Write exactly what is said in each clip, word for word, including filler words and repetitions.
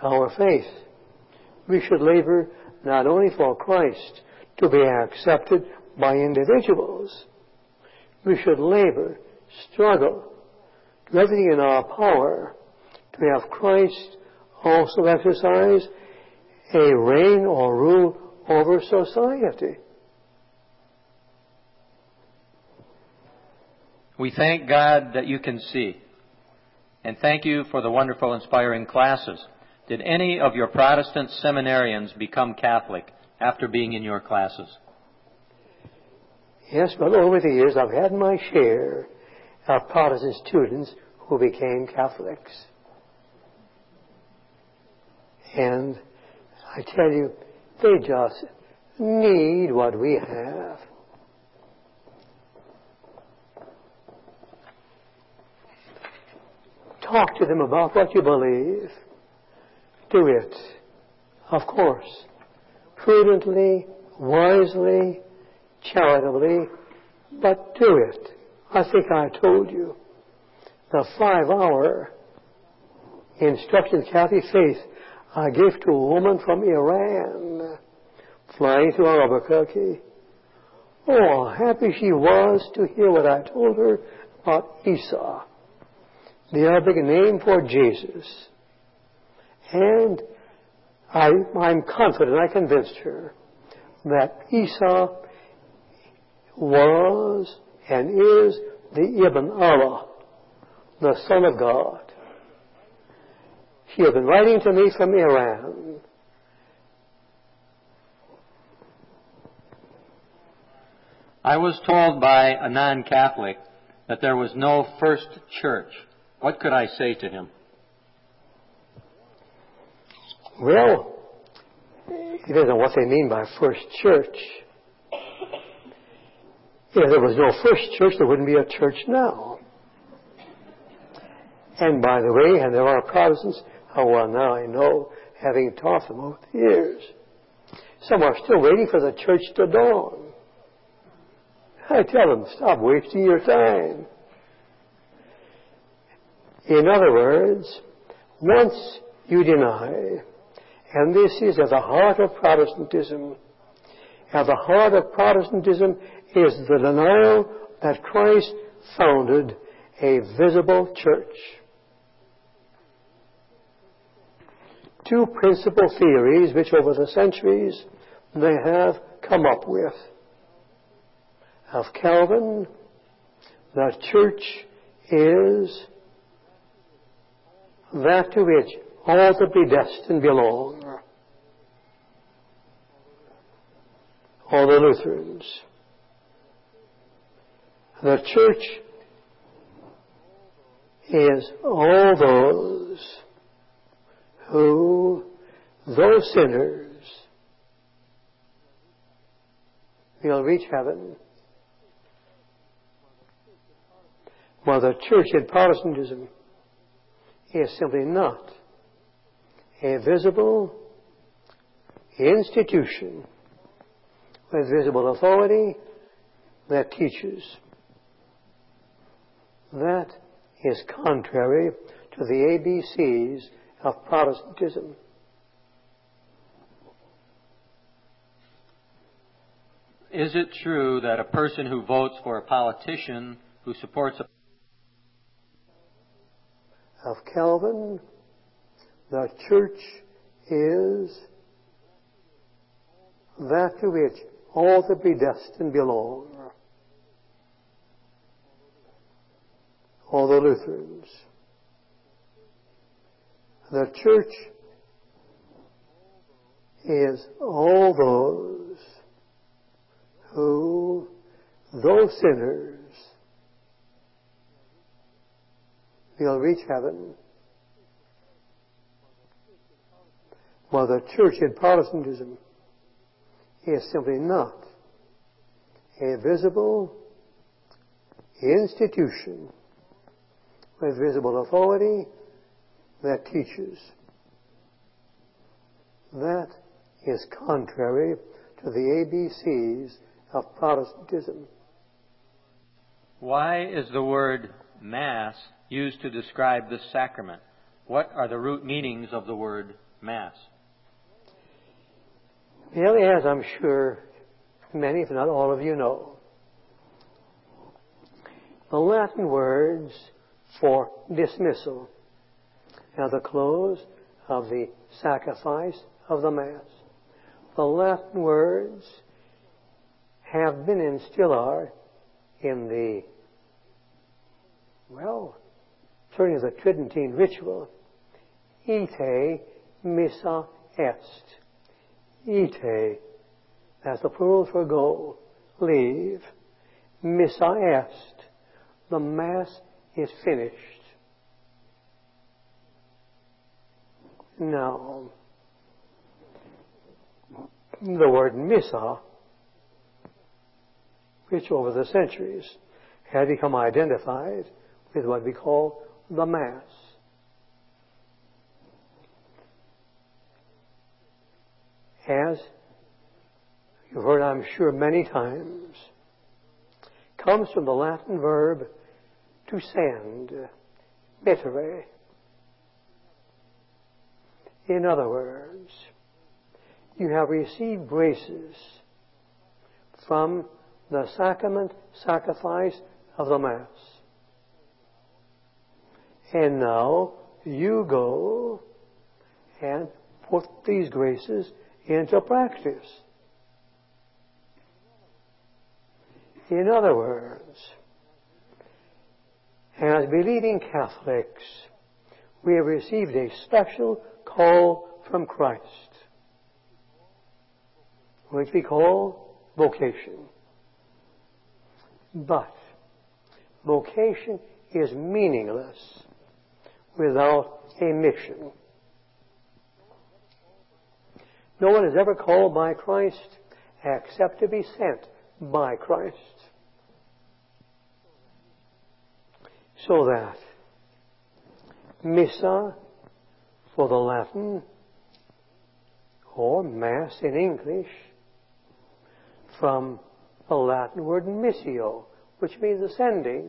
our faith. We should labor not only for Christ to be accepted by individuals. We should labor, struggle, do everything in our power to have Christ also exercise a reign or rule over society. We thank God that you can see. And thank you for the wonderful, inspiring classes. Did any of your Protestant seminarians become Catholic after being in your classes? Yes, but over the years I've had my share of Protestant students who became Catholics. And I tell you, they just need what we have. Talk to them about what you believe. Do it, of course, prudently, wisely, charitably, but do it. I think I told you. The five-hour instruction in Catholic faith I gave to a woman from Iran flying to Albuquerque. Oh, how happy she was to hear what I told her about Isa, the Arabic name for Jesus. And I, I'm confident, I convinced her that Isa was and is the Ibn Allah, the Son of God. She had been writing to me from Iran. I was told by a non-Catholic that there was no first church. What could I say to him? Well, he doesn't know what they mean by first church. If there was no first church, there wouldn't be a church now. And by the way, and there are Protestants, oh well, now I know, having taught them over the years, some are still waiting for the church to dawn. I tell them, stop wasting your time. In other words, once you deny, and this is at the heart of Protestantism, at the heart of Protestantism is the denial that Christ founded a visible church. Two principal theories which over the centuries they have come up with. Of Calvin, the church is that to which all the predestined belong. All the Lutherans. The church is all those who, though sinners, will reach heaven. While the church in Protestantism is simply not a visible institution with visible authority that teaches. That is contrary to the A B Cs of Protestantism. Is it true that a person who votes for a politician who supports a of Calvin, the church is that to which all the predestined belong. All the Lutherans. The church is all those who, though sinners, will reach heaven. While the church in Protestantism is simply not a visible institution with visible authority that teaches. That is contrary to the A B Cs of Protestantism. Why is the word Mass used to describe this sacrament? What are the root meanings of the word Mass? Well, as I'm sure many, if not all of you know, the Latin words for dismissal at the close of the sacrifice of the Mass. The Latin words have been and still are in the, well, certainly the Tridentine ritual. Ite missa est. Ite, that's the plural for go, leave. Missa est. The Mass is finished. Now, the word missa, which over the centuries had become identified with what we call the Mass. As you've heard, I'm sure, many times, comes from the Latin verb to send, mittere. In other words, you have received graces from the sacrament, sacrifice of the Mass. And now you go and put these graces into practice. In other words, as believing Catholics, we have received a special call from Christ, which we call vocation. But vocation is meaningless without a mission. No one is ever called by Christ except to be sent by Christ. So that missa for the Latin, or Mass in English, from the Latin word missio, which means ascending.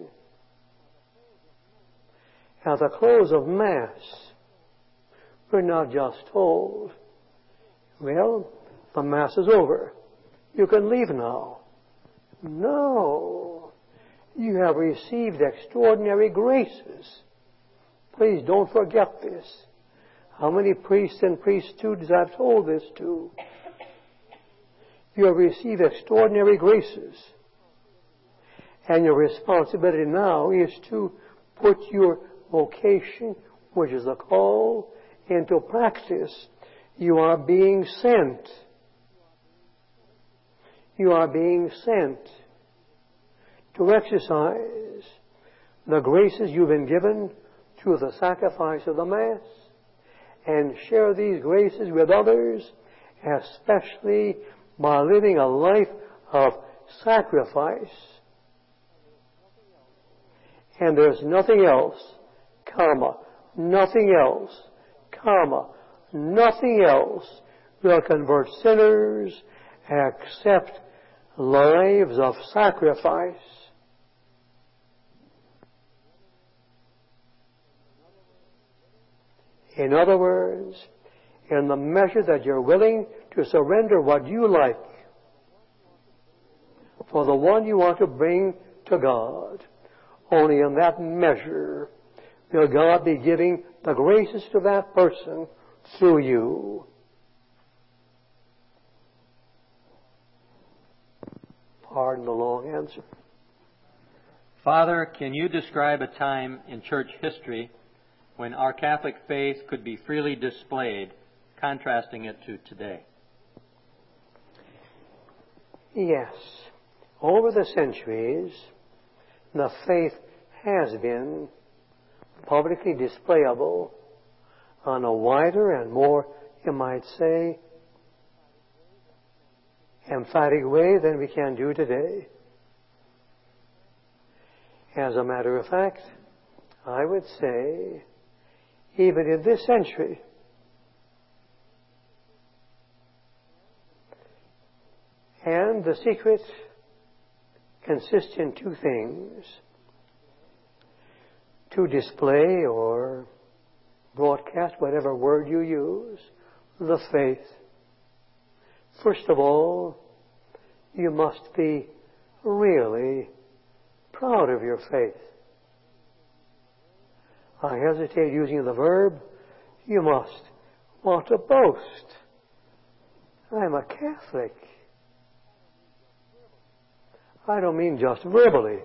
At the close of Mass, we're not just told, well, the Mass is over. You can leave now. No. You have received extraordinary graces. Please don't forget this. How many priests and priest students I've told this to. You have received extraordinary graces. And your responsibility now is to put your vocation, which is a call, into practice. You are being sent. You are being sent to exercise the graces you've been given through the sacrifice of the Mass and share these graces with others, especially by living a life of sacrifice. And there's nothing else, comma, nothing else, comma, nothing else will convert sinners except lives of sacrifice. In other words, in the measure that you're willing to surrender what you like for the one you want to bring to God, only in that measure will God be giving the graces to that person through you. Pardon the long answer. Father, can you describe a time in church history when our Catholic faith could be freely displayed, contrasting it to today? Yes. Over the centuries, the faith has been publicly displayable on a wider and more, you might say, emphatic way than we can do today. As a matter of fact, I would say, even in this century, and the secret consists in two things: to display or broadcast, whatever word you use, the faith. First of all, you must be really proud of your faith. I hesitate using the verb. You must want to boast. I'm a Catholic. I don't mean just verbally.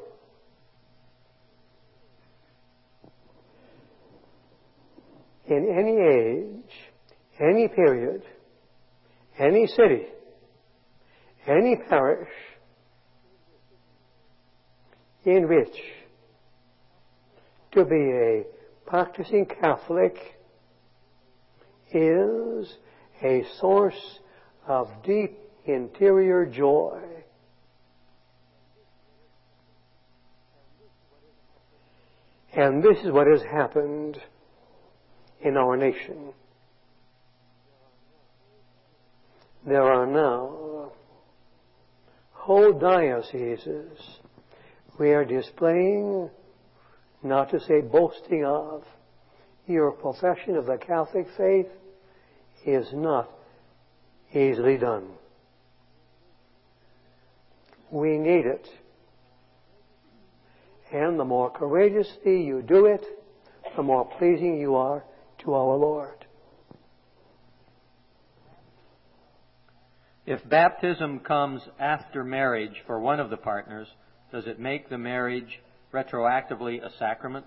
In any age, any period, any city, any parish in which to be a practicing Catholic is a source of deep interior joy. And this is what has happened in our nation. There are now whole dioceses we are displaying, not to say boasting of, your profession of the Catholic faith is not easily done. We need it. And the more courageously you do it, the more pleasing you are to our Lord. If baptism comes after marriage for one of the partners, does it make the marriage retroactively a sacrament?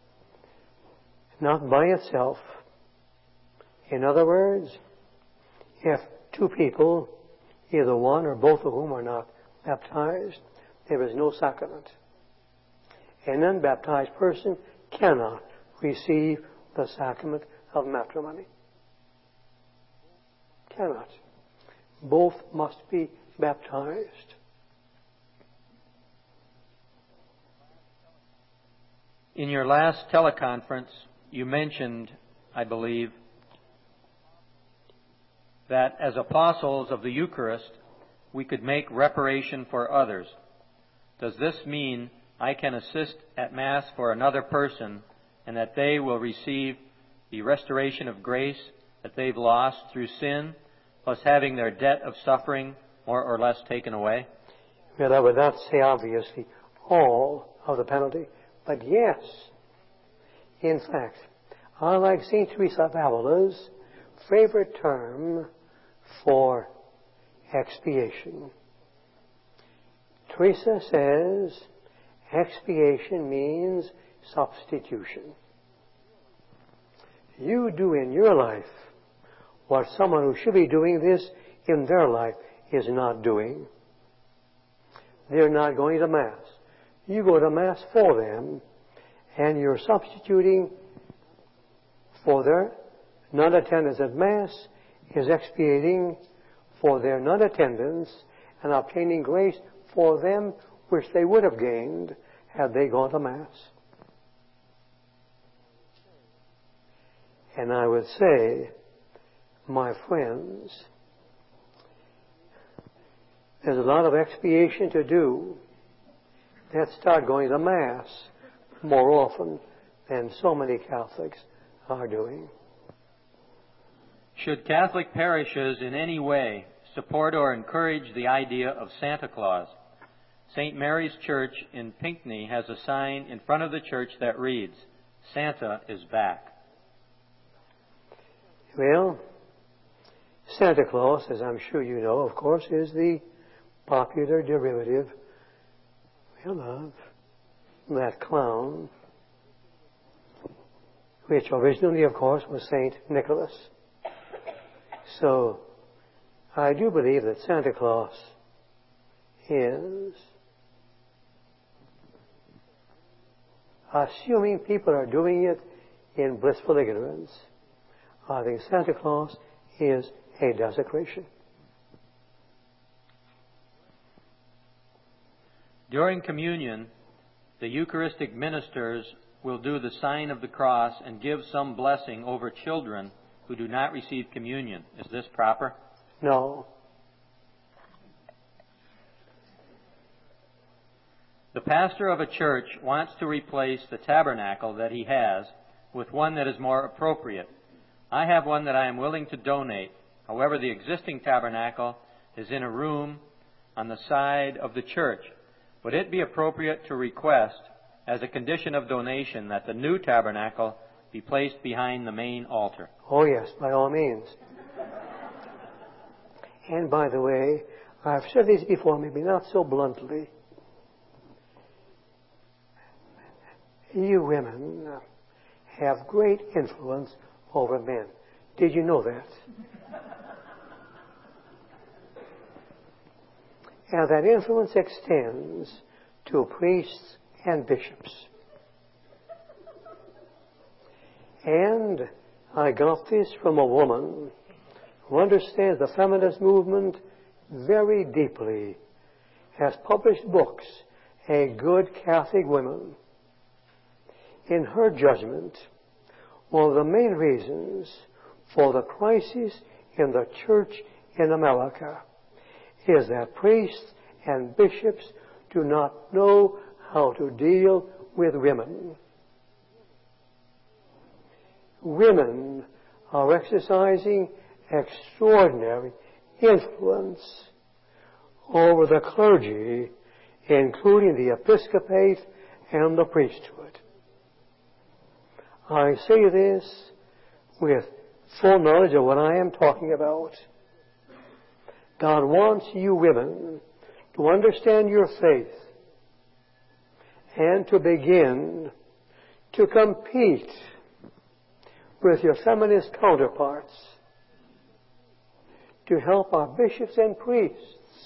Not by itself. In other words, if two people, either one or both of whom are not baptized, there is no sacrament. An unbaptized person cannot receive the sacrament of matrimony. Cannot. Both must be baptized. In your last teleconference, you mentioned, I believe, that as apostles of the Eucharist, we could make reparation for others. Does this mean I can assist at Mass for another person and that they will receive the restoration of grace that they've lost through sin, plus having their debt of suffering more or less taken away? Well, I would not say obviously all of the penalty, but yes. In fact, I like Saint Teresa of Avila's favorite term for expiation. Teresa says expiation means substitution. You do in your life what someone who should be doing this in their life is not doing. They're not going to Mass. You go to Mass for them, and you're substituting for their non-attendance at Mass is expiating for their non-attendance and obtaining grace for them which they would have gained had they gone to Mass. And I would say, my friends, there's a lot of expiation to do. Let's start going to Mass more often than so many Catholics are doing. Should Catholic parishes in any way support or encourage the idea of Santa Claus? Saint Mary's Church in Pinckney has a sign in front of the church that reads, "Santa is back." Well, Santa Claus, as I'm sure you know, of course, is the popular derivative, well, of that clown, which originally, of course, was Saint Nicholas. So, I do believe that Santa Claus is, assuming people are doing it in blissful ignorance, I think Santa Claus is a desecration. During communion, the Eucharistic ministers will do the sign of the cross and give some blessing over children who do not receive communion. Is this proper? No. The pastor of a church wants to replace the tabernacle that he has with one that is more appropriate. I have one that I am willing to donate. However, the existing tabernacle is in a room on the side of the church. Would it be appropriate to request, as a condition of donation, that the new tabernacle be placed behind the main altar? Oh, yes, by all means. And by the way, I've said this before, maybe not so bluntly. You women have great influence over men. Did you know that? And that influence extends to priests and bishops. And I got this from a woman who understands the feminist movement very deeply, has published books, a good Catholic woman. In her judgment, one of the main reasons for the crisis in the church in America is that priests and bishops do not know how to deal with women. Women are exercising extraordinary influence over the clergy, including the episcopate and the priesthood. I say this with full knowledge of what I am talking about. God wants you women to understand your faith and to begin to compete with your feminist counterparts to help our bishops and priests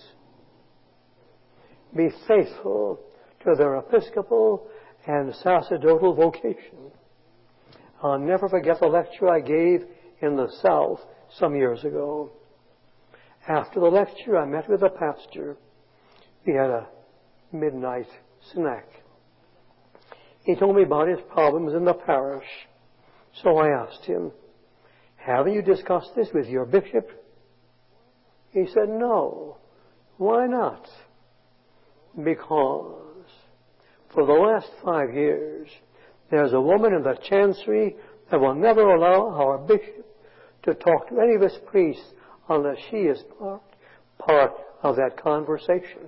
be faithful to their episcopal and sacerdotal vocation. I'll never forget the lecture I gave in the South some years ago. After the lecture, I met with the pastor. We had a midnight snack. He told me about his problems in the parish. So I asked him, haven't you discussed this with your bishop? He said, no. Why not? Because for the last five years, there's a woman in the chancery that will never allow our bishop to talk to any of his priests unless she is part, part of that conversation.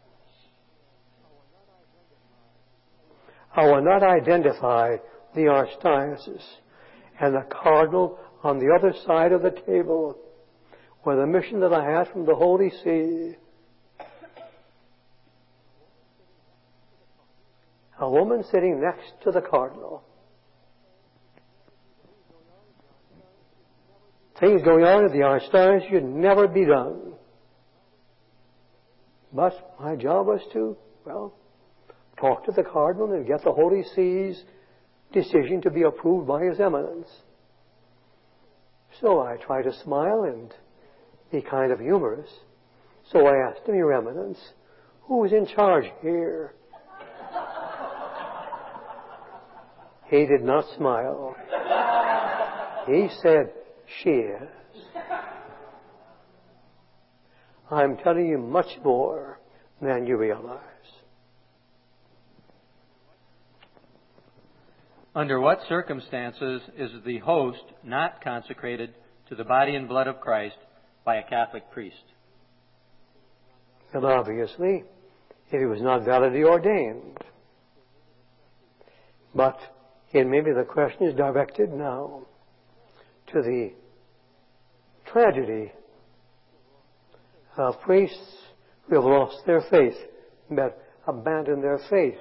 I will not identify the archdiocese and the cardinal on the other side of the table with a mission that I had from the Holy See. A woman sitting next to the cardinal. Things going on at the archdiocese should never be done. But my job was to, well, talk to the cardinal and get the Holy See's decision to be approved by His Eminence. So I tried to smile and be kind of humorous. So I asked him, Your Eminence, who is in charge here? He did not smile. He said, she is. I'm telling you much more than you realize. Under what circumstances is the host not consecrated to the body and blood of Christ by a Catholic priest? And obviously, if he was not validly ordained. But and maybe the question is directed now to the tragedy of priests who have lost their faith, but abandoned their faith,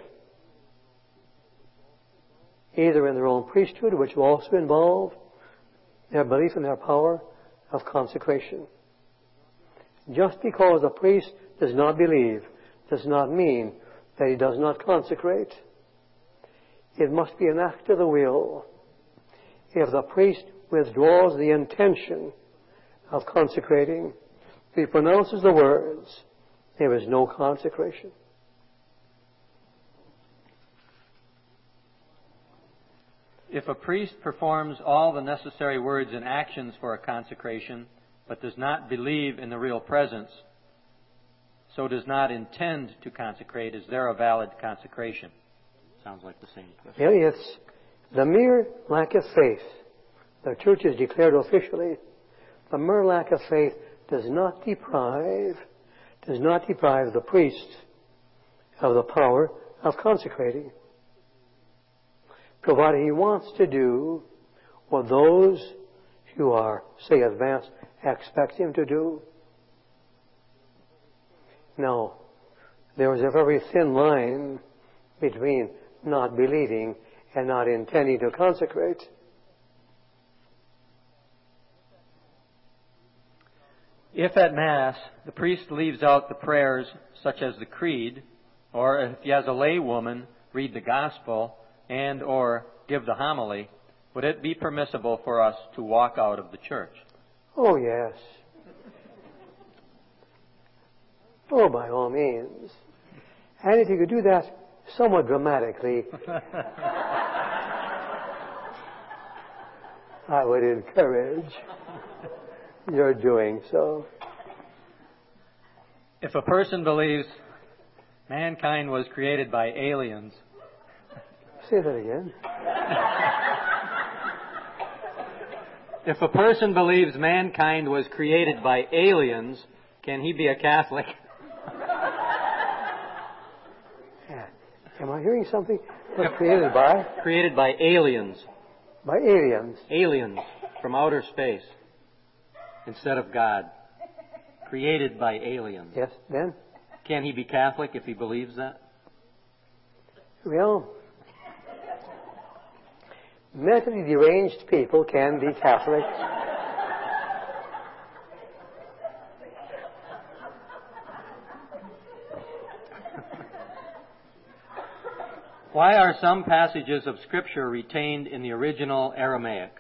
either in their own priesthood, which will also involve their belief in their power of consecration. Just because a priest does not believe does not mean that he does not consecrate. It must be an act of the will. If the priest withdraws the intention of consecrating, he pronounces the words, there is no consecration. If a priest performs all the necessary words and actions for a consecration, but does not believe in the real presence, so does not intend to consecrate, is there a valid consecration? Sounds like the same question. Yeah, it's the mere lack of faith the church has declared officially, the mere lack of faith does not deprive, does not deprive the priest of the power of consecrating, provided he wants to do what those who are, say, advanced expect him to do. Now, there is a very thin line between not believing and not intending to consecrate. If at Mass the priest leaves out the prayers such as the Creed, or if he has a lay woman read the Gospel and or give the homily, would it be permissible for us to walk out of the church? Oh, yes. Oh, by all means. And if you could do that somewhat dramatically, I would encourage your doing so. If a person believes mankind was created by aliens... Say that again. If a person believes mankind was created by aliens, can he be a Catholic? Yeah. Am I hearing something? Was created by? Created by aliens. By aliens. Aliens from outer space instead of God. Created by aliens. Yes, then? Can he be Catholic if he believes that? Well, mentally deranged people can be Catholics. Why are some passages of Scripture retained in the original Aramaic?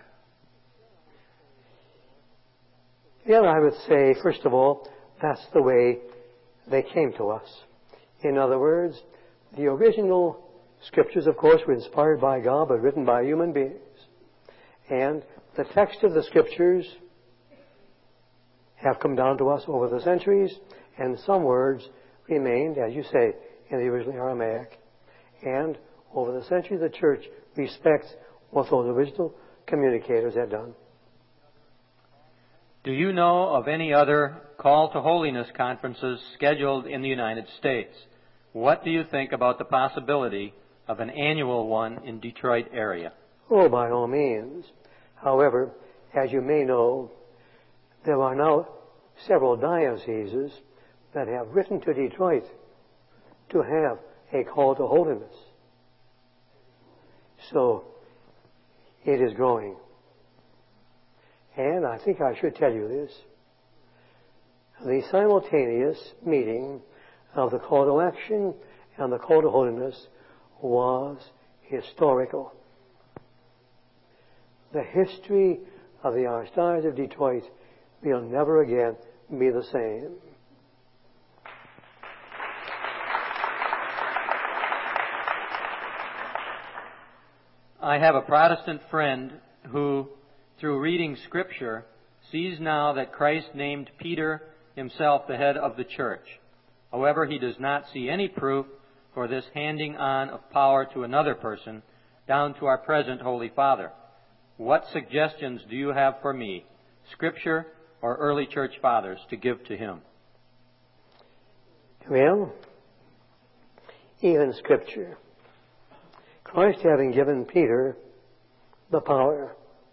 Well, I would say, first of all, that's the way they came to us. In other words, the original Scriptures, of course, were inspired by God, but written by human beings. And the text of the Scriptures have come down to us over the centuries, and some words remained, as you say, in the original Aramaic. And over the centuries, the Church respects what those original communicators had done. Do you know of any other Call to Holiness conferences scheduled in the United States? What do you think about the possibility of an annual one in Detroit area? Oh, by all means. However, as you may know, there are now several dioceses that have written to Detroit to have a call to holiness. So, it is growing. And I think I should tell you this. The simultaneous meeting of the call to action and the call to holiness was historical. The history of the Archdiocese of Detroit will never again be the same. I have a Protestant friend who, through reading Scripture, sees now that Christ named Peter himself the head of the church. However, he does not see any proof for this handing on of power to another person, down to our present Holy Father. What suggestions do you have for me, Scripture or early church fathers, to give to him? Well, even Scripture. Christ having given Peter the power,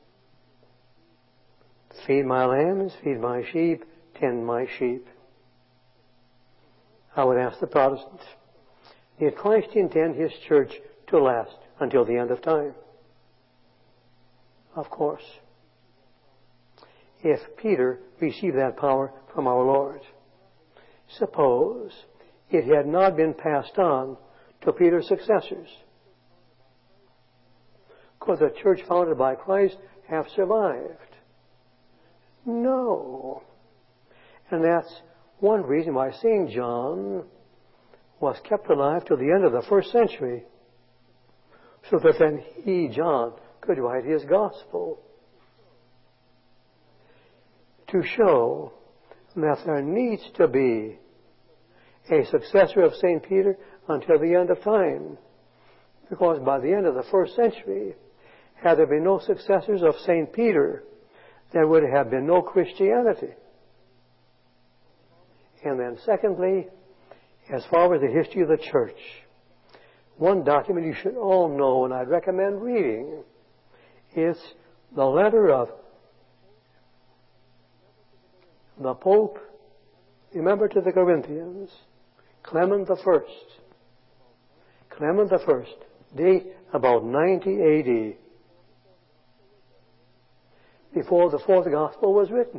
feed my lambs, feed my sheep, tend my sheep. I would ask the Protestants, did Christ intend His church to last until the end of time? Of course. If Peter received that power from our Lord, suppose it had not been passed on to Peter's successors, could the church founded by Christ have survived? No. And that's one reason why Saint John was kept alive till the end of the first century, so that then he, John, could write his gospel to show that there needs to be a successor of Saint Peter until the end of time. Because by the end of the first century, had there been no successors of Saint Peter, there would have been no Christianity. And then secondly, as far as the history of the church, one document you should all know, and I'd recommend reading, is the letter of the Pope, remember, to the Corinthians, Clement the First. Clement the First, date about ninety A D, before the fourth gospel was written.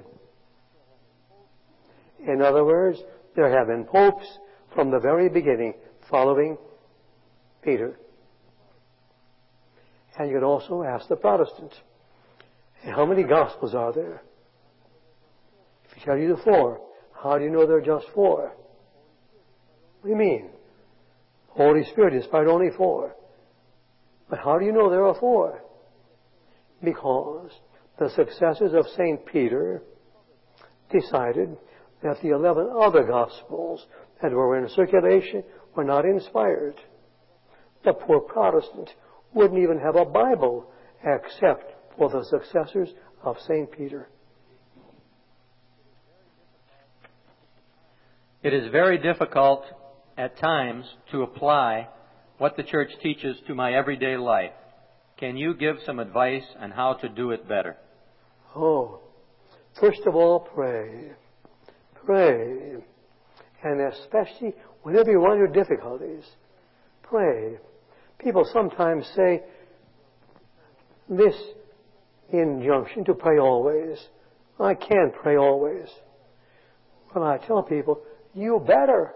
In other words, there have been popes from the very beginning following Peter. And you can also ask the Protestant, how many gospels are there? If you tell you the four, how do you know there are just four? What do you mean? Holy Spirit inspired only four. But how do you know there are four? Because the successors of Saint Peter decided that the eleven other Gospels that were in circulation were not inspired. The poor Protestant wouldn't even have a Bible except for the successors of Saint Peter. It is very difficult at times to apply what the church teaches to my everyday life. Can you give some advice on how to do it better? Oh, first of all, pray. Pray. And especially whenever you run your difficulties, pray. People sometimes say this injunction to pray always. I can't pray always. Well, I tell people, you better.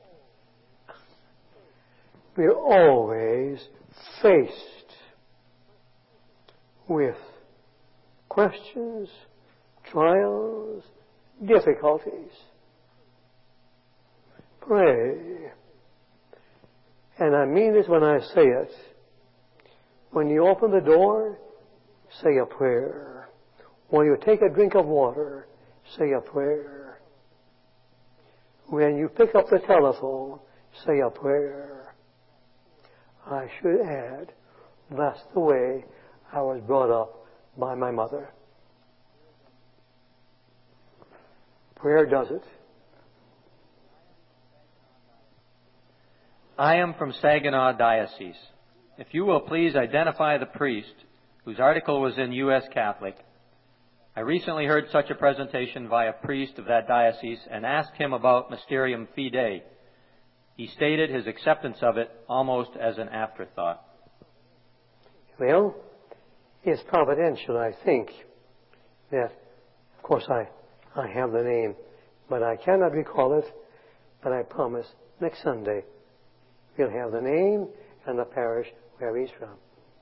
We're always faced with questions, trials, difficulties. Pray. And I mean this when I say it. When you open the door, say a prayer. When you take a drink of water, say a prayer. When you pick up the telephone, say a prayer. I should add, that's the way I was brought up by my mother. Prayer does it. I am from Saginaw Diocese. If you will please identify the priest whose article was in U S Catholic. I recently heard such a presentation by a priest of that diocese and asked him about Mysterium Fidei. He stated his acceptance of it almost as an afterthought. Well, it's providential, I think, that, of course, I, I have the name, but I cannot recall it, but I promise next Sunday we'll have the name and the parish where he's from.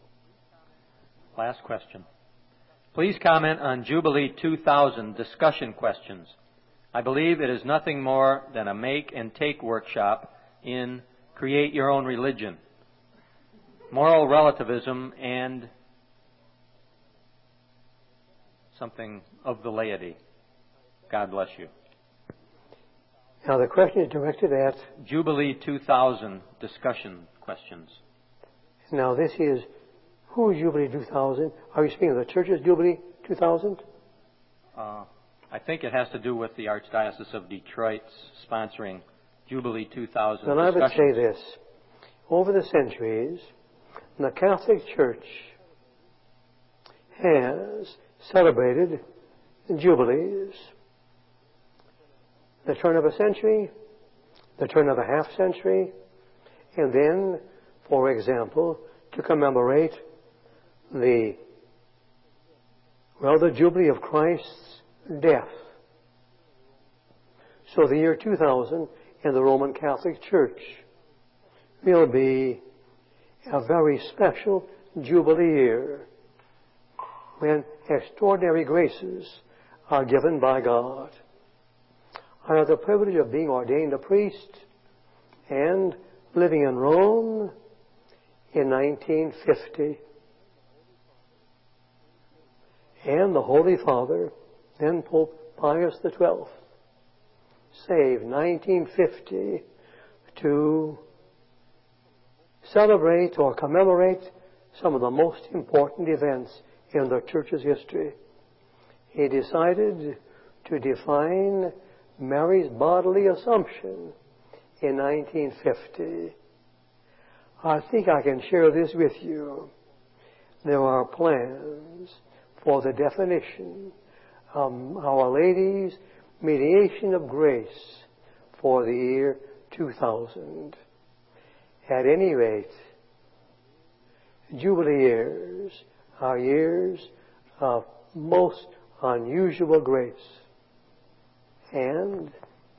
Last question. Please comment on Jubilee two thousand discussion questions. I believe it is nothing more than a make and take workshop in create your own religion, moral relativism, and something of the laity. God bless you. Now the question is directed at Jubilee two thousand discussion questions. Now this is, who is Jubilee two thousand? Are you speaking of the church's Jubilee two thousand? Uh, I think it has to do with the Archdiocese of Detroit's sponsoring Jubilee two thousand Then I would say this. Over the centuries, the Catholic Church has celebrated Jubilees. The turn of a century, the turn of a half century, and then, for example, to commemorate the, well, the Jubilee of Christ's death. So the year two thousand in the Roman Catholic Church will be a very special Jubilee year when extraordinary graces are given by God. I had the privilege of being ordained a priest and living in Rome in nineteen fifty. And the Holy Father, then Pope Pius the twelfth, saved nineteen fifty to celebrate or commemorate some of the most important events in the church's history. He decided to define Mary's bodily assumption in nineteen fifty. I think I can share this with you. There are plans for the definition of Our Lady's mediation of grace for the year two thousand. At any rate, Jubilee years are years of most unusual grace. And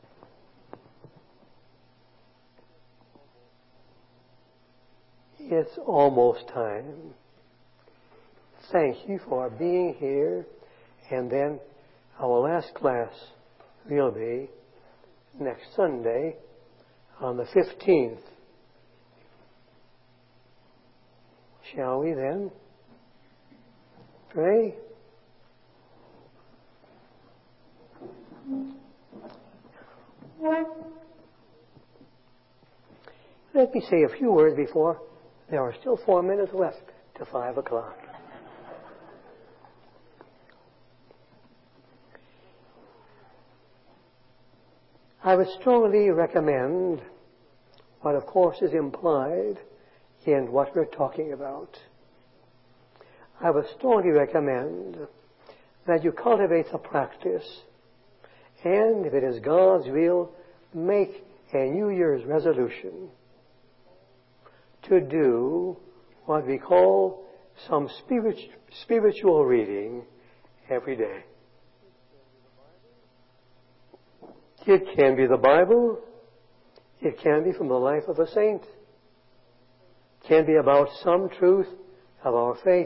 it's almost time. Thank you for being here. And then our last class will be next Sunday on the fifteenth. Shall we then pray? Let me say a few words before there are still four minutes left to five o'clock. I would strongly recommend what, of course, is implied in what we're talking about. I would strongly recommend that you cultivate the practice, and if it is God's will, make a New Year's resolution to do what we call some spirit, spiritual reading every day. It can be the Bible. It can be from the life of a saint. It can be about some truth of our faith.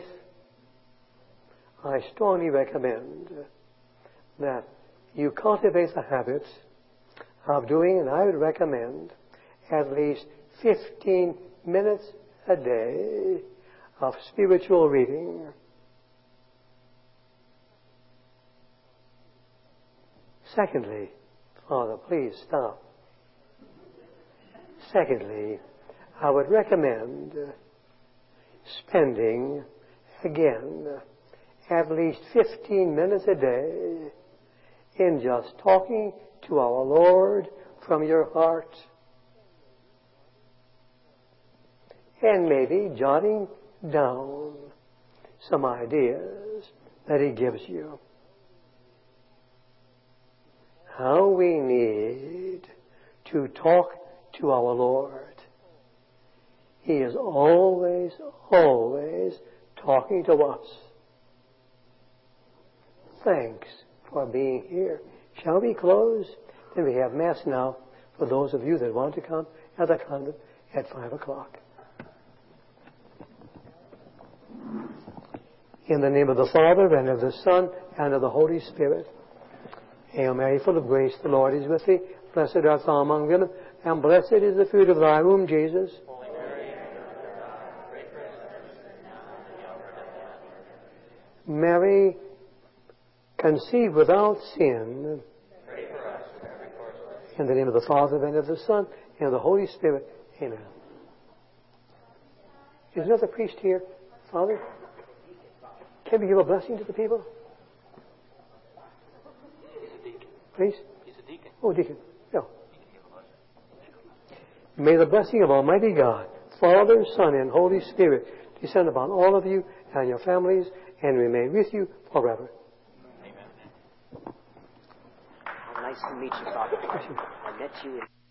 I strongly recommend that you cultivate the habit of doing, and I would recommend at least fifteen minutes a day of spiritual reading. Secondly, Father, please stop. Secondly, I would recommend spending, again, at least fifteen minutes a day in just talking to our Lord from your heart. And maybe jotting down some ideas that He gives you. How we need to talk to our Lord. He is always, always talking to us. Thanks for being here. Shall we close? Then we have Mass now for those of you that want to come at the convent at five o'clock. In the name of the Father, and of the Son, and of the Holy Spirit. Hail Mary, full of grace, the Lord is with thee. Blessed art thou among women, and blessed is the fruit of thy womb, Jesus. Holy Mary, Mother of God, pray for us sinners, now and at the hour of our death. Mary, conceived without sin. Pray for us in every course of our In the name of the Father, and of the Son, and of the Holy Spirit. Amen. Is another priest here? Father? Can we give a blessing to the people? Please? He's a deacon. Oh, deacon. Yeah. May the blessing of Almighty God, Father, Son, and Holy Spirit descend upon all of you and your families and remain with you forever. Nice to meet you, Father. I met you in...